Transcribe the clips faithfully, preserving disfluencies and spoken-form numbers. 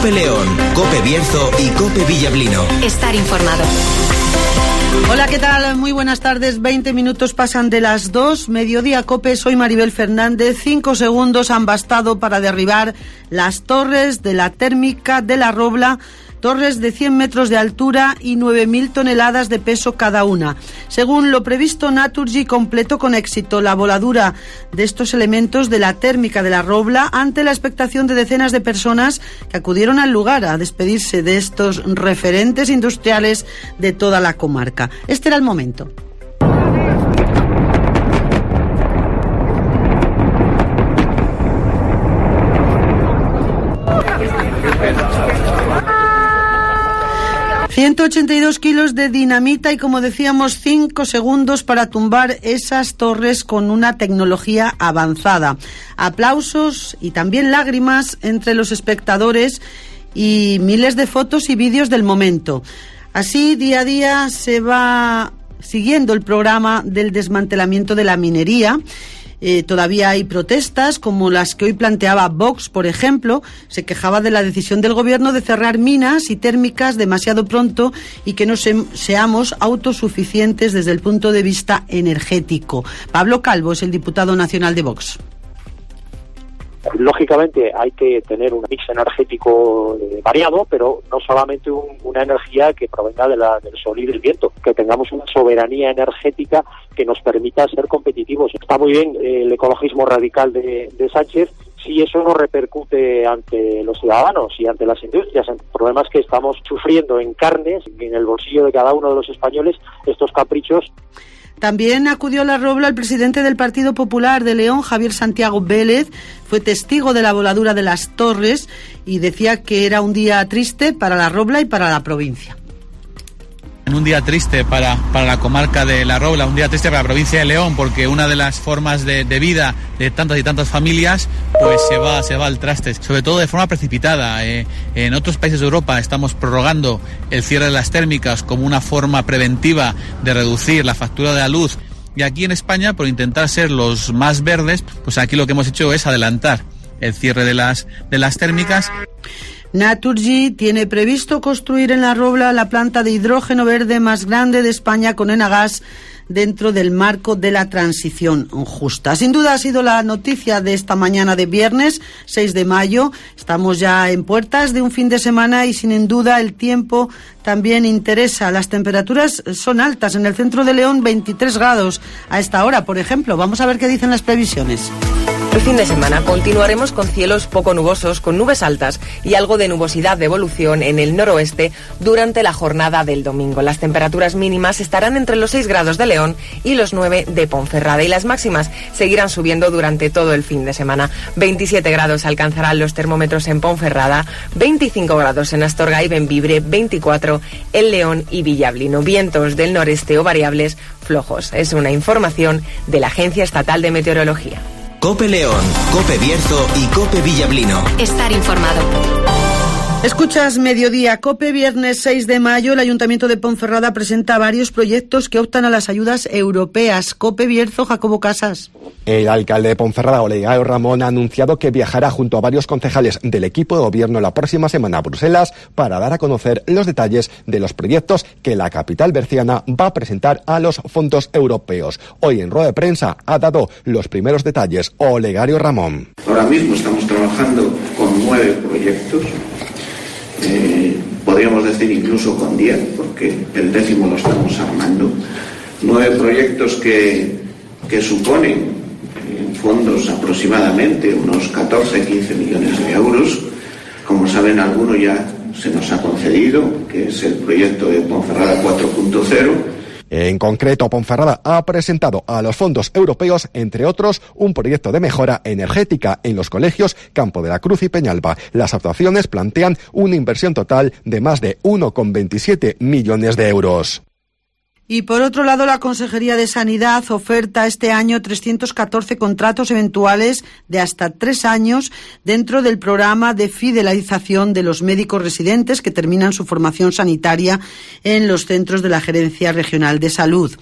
COPE León, COPE Bierzo y COPE Villablino. Estar informado. Hola, ¿qué tal? Muy buenas tardes. veinte minutos pasan de las dos. Mediodía COPE, soy Maribel Fernández. Cinco segundos han bastado para derribar las torres de la térmica de La Robla. Torres de cien metros de altura y nueve mil toneladas de peso cada una. Según lo previsto, Naturgy completó con éxito la voladura de estos elementos de la térmica de La Robla ante la expectación de decenas de personas que acudieron al lugar a despedirse de estos referentes industriales de toda la comarca. Este era el momento. ciento ochenta y dos kilos de dinamita y, como decíamos, cinco segundos para tumbar esas torres con una tecnología avanzada. Aplausos y también lágrimas entre los espectadores y miles de fotos y vídeos del momento. Así, día a día se va siguiendo el programa del desmantelamiento de la minería. Eh, todavía hay protestas como las que hoy planteaba Vox, por ejemplo. Se quejaba de la decisión del gobierno de cerrar minas y térmicas demasiado pronto y que no se, seamos autosuficientes desde el punto de vista energético. Pablo Calvo es el diputado nacional de Vox. Lógicamente hay que tener un mix energético eh, variado, pero no solamente un, una energía que provenga de la, del sol y del viento, que tengamos una soberanía energética que nos permita ser competitivos. Está muy bien eh, el ecologismo radical de, de Sánchez, si eso no repercute ante los ciudadanos y ante las industrias. El problema es que estamos sufriendo en carnes, en el bolsillo de cada uno de los españoles, estos caprichos. También acudió a La Robla el presidente del Partido Popular de León, Javier Santiago Vélez. Fue testigo de la voladura de las torres y decía que era un día triste para La Robla y para la provincia. Un día triste para, para la comarca de La Robla, un día triste para la provincia de León, porque una de las formas de, de vida de tantas y tantas familias pues se va, se va al traste, sobre todo de forma precipitada. Eh, en otros países de Europa estamos prorrogando el cierre de las térmicas como una forma preventiva de reducir la factura de la luz, y aquí en España, por intentar ser los más verdes, pues aquí lo que hemos hecho es adelantar el cierre de las, de las térmicas. Naturgy tiene previsto construir en La Robla la planta de hidrógeno verde más grande de España con Enagas dentro del marco de la transición justa. Sin duda ha sido la noticia de esta mañana de viernes seis de mayo. Estamos ya en puertas de un fin de semana y sin duda el tiempo también interesa. Las temperaturas son altas. En el centro de León, veintitrés grados a esta hora, por ejemplo. Vamos a ver qué dicen las previsiones. El fin de semana continuaremos con cielos poco nubosos, con nubes altas y algo de nubosidad de evolución en el noroeste durante la jornada del domingo. Las temperaturas mínimas estarán entre los seis grados de León y los nueve de Ponferrada, y las máximas seguirán subiendo durante todo el fin de semana. veintisiete grados alcanzarán los termómetros en Ponferrada, veinticinco grados en Astorga y Bembibre, veinticuatro en León y Villablino. Vientos del noreste o variables flojos. Es una información de la Agencia Estatal de Meteorología. COPE León, COPE Bierzo y COPE Villablino. Estar informado. Escuchas Mediodía COPE, viernes seis de mayo. El Ayuntamiento de Ponferrada presenta varios proyectos que optan a las ayudas europeas. COPE Bierzo, Jacobo Casas. El alcalde de Ponferrada, Olegario Ramón, ha anunciado que viajará junto a varios concejales del equipo de gobierno la próxima semana a Bruselas para dar a conocer los detalles de los proyectos que la capital berciana va a presentar a los fondos europeos. Hoy en rueda de prensa ha dado los primeros detalles Olegario Ramón. Ahora mismo estamos trabajando con nueve proyectos. Eh, podríamos decir incluso con diez, porque el décimo lo estamos armando. Nueve proyectos que, que suponen en fondos aproximadamente unos catorce a quince millones de euros. Como saben, alguno ya se nos ha concedido, que es el proyecto de Ponferrada cuatro punto cero. En concreto, Ponferrada ha presentado a los fondos europeos, entre otros, un proyecto de mejora energética en los colegios Campo de la Cruz y Peñalba. Las actuaciones plantean una inversión total de más de uno coma veintisiete millones de euros. Y por otro lado, la Consejería de Sanidad oferta este año trescientos catorce contratos eventuales de hasta tres años dentro del programa de fidelización de los médicos residentes que terminan su formación sanitaria en los centros de la Gerencia Regional de Salud.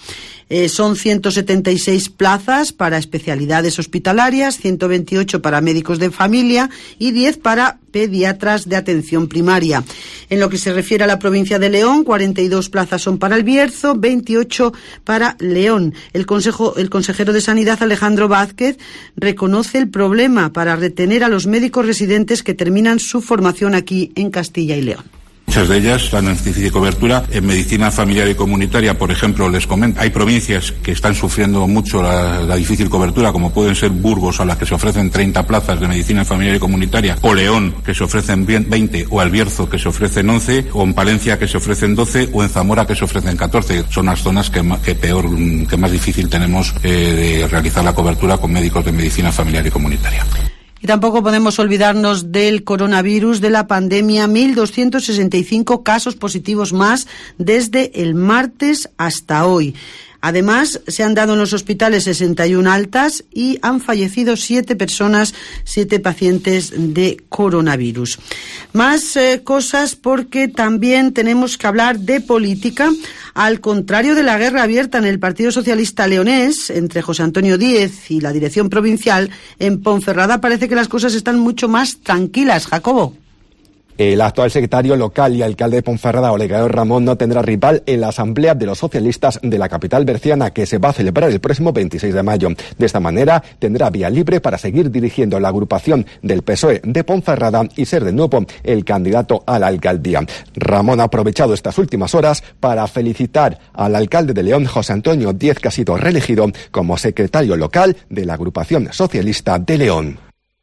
Eh, son ciento setenta y seis plazas para especialidades hospitalarias, ciento veintiocho para médicos de familia y diez para pediatras de atención primaria. En lo que se refiere a la provincia de León, cuarenta y dos plazas son para el Bierzo, veintiocho para León. El, consejo, el consejero de Sanidad, Alejandro Vázquez, reconoce el problema para retener a los médicos residentes que terminan su formación aquí en Castilla y León. Muchas de ellas están en difícil cobertura. En medicina familiar y comunitaria, por ejemplo, les comento, hay provincias que están sufriendo mucho la, la difícil cobertura, como pueden ser Burgos, a las que se ofrecen treinta plazas de medicina familiar y comunitaria, o León, que se ofrecen veinte, o al Bierzo, que se ofrecen once, o en Palencia, que se ofrecen doce, o en Zamora, que se ofrecen catorce. Son las zonas que, que peor, que más difícil tenemos eh, de realizar la cobertura con médicos de medicina familiar y comunitaria. Y tampoco podemos olvidarnos del coronavirus, de la pandemia, mil doscientos sesenta y cinco casos positivos más desde el martes hasta hoy. Además, se han dado en los hospitales sesenta y una altas y han fallecido siete personas, siete pacientes de coronavirus. Más eh, cosas, porque también tenemos que hablar de política. Al contrario de la guerra abierta en el Partido Socialista leonés entre José Antonio Díez y la dirección provincial, en Ponferrada parece que las cosas están mucho más tranquilas. Jacobo. El actual secretario local y alcalde de Ponferrada, Olegario Ramón, no tendrá rival en la asamblea de los socialistas de la capital berciana, que se va a celebrar el próximo veintiséis de mayo. De esta manera, tendrá vía libre para seguir dirigiendo la agrupación del P S O E de Ponferrada y ser de nuevo el candidato a la alcaldía. Ramón ha aprovechado estas últimas horas para felicitar al alcalde de León, José Antonio Díez, que ha sido reelegido como secretario local de la agrupación socialista de León.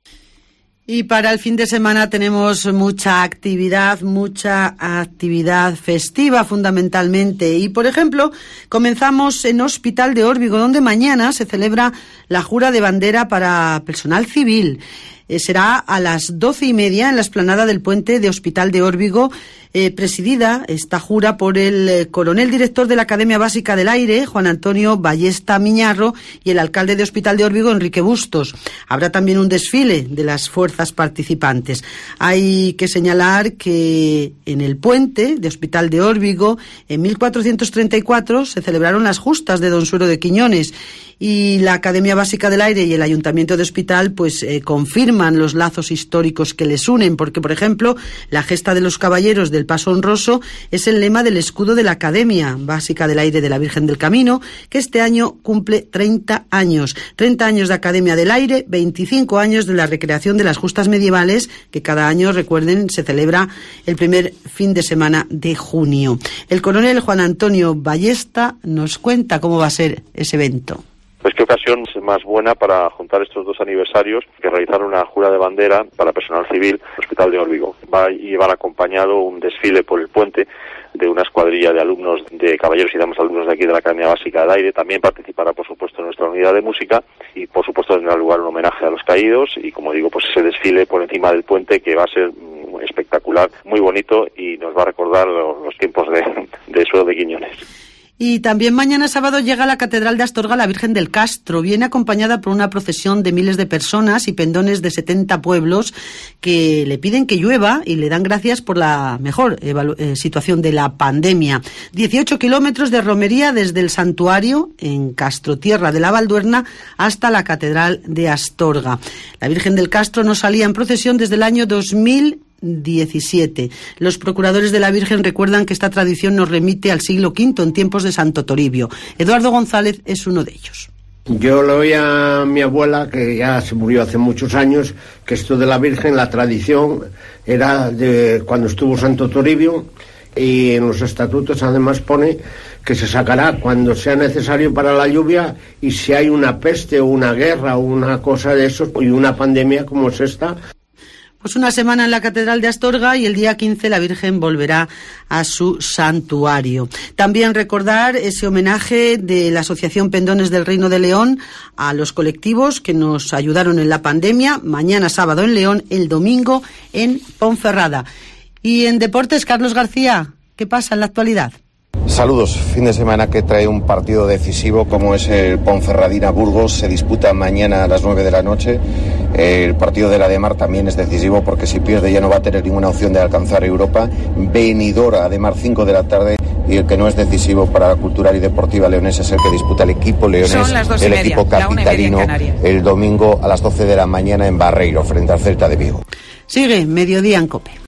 Y para el fin de semana tenemos mucha actividad, mucha actividad festiva fundamentalmente. Y, por ejemplo, comenzamos en Hospital de Órbigo, donde mañana se celebra la jura de bandera para personal civil. Eh, será a las doce y media en la explanada del puente de Hospital de Órbigo, eh, presidida esta jura por el eh, coronel director de la Academia Básica del Aire, Juan Antonio Ballesta Miñarro, y el alcalde de Hospital de Órbigo, Enrique Bustos. Habrá también un desfile de las fuerzas participantes. Hay que señalar que en el puente de Hospital de Órbigo, en mil cuatrocientos treinta y cuatro, se celebraron las justas de Don Suero de Quiñones, y la Academia Básica del Aire y el Ayuntamiento de Hospital pues eh, confirman los lazos históricos que les unen, porque, por ejemplo, la gesta de los caballeros del Paso Honroso es el lema del escudo de la Academia Básica del Aire de la Virgen del Camino, que este año cumple treinta años. treinta años de Academia del Aire, veinticinco años de la recreación de las justas medievales, que cada año, recuerden, se celebra el primer fin de semana de junio. El coronel Juan Antonio Ballesta nos cuenta cómo va a ser ese evento. Pues qué ocasión más buena para juntar estos dos aniversarios, que realizar una jura de bandera para personal civil en el Hospital de Órbigo. Va a llevar acompañado un desfile por el puente de una escuadrilla de alumnos, de caballeros y damas alumnos de aquí de la Academia Básica del Aire. También participará, por supuesto, nuestra unidad de música y, por supuesto, tendrá lugar un homenaje a los caídos y, como digo, pues ese desfile por encima del puente, que va a ser espectacular, muy bonito, y nos va a recordar los, los tiempos de, de Suero de Quiñones. Y también mañana sábado llega a la Catedral de Astorga la Virgen del Castro. Viene acompañada por una procesión de miles de personas y pendones de setenta pueblos que le piden que llueva y le dan gracias por la mejor evalu- eh, situación de la pandemia. dieciocho kilómetros de romería desde el santuario en Castro Tierra de la Valduerna hasta la Catedral de Astorga. La Virgen del Castro no salía en procesión desde el año dos mil diecisiete. Los procuradores de la Virgen recuerdan que esta tradición nos remite al siglo quinto, en tiempos de Santo Toribio. Eduardo González es uno de ellos. Yo lo oí a mi abuela, que ya se murió hace muchos años, que esto de la Virgen, la tradición era de cuando estuvo Santo Toribio, y en los estatutos además pone que se sacará cuando sea necesario para la lluvia, y si hay una peste o una guerra o una cosa de eso, y una pandemia como es esta. Pues una semana en la Catedral de Astorga y el día quince la Virgen volverá a su santuario. También recordar ese homenaje de la Asociación Pendones del Reino de León a los colectivos que nos ayudaron en la pandemia. Mañana sábado en León, el domingo en Ponferrada. Y en deportes, Carlos García, ¿qué pasa en la actualidad? Saludos. Fin de semana que trae un partido decisivo como es el Ponferradina-Burgos. Se disputa mañana a las nueve de la noche. El partido de la Ademar también es decisivo porque si pierde ya no va a tener ninguna opción de alcanzar Europa. Benidorm, Ademar, cinco de la tarde. y el que no es decisivo para la cultural y deportiva leonesa es el que disputa el equipo leonés, el equipo capitalino, el domingo a las doce de la mañana en Barreiro, frente al Celta de Vigo. Sigue Mediodía en COPE.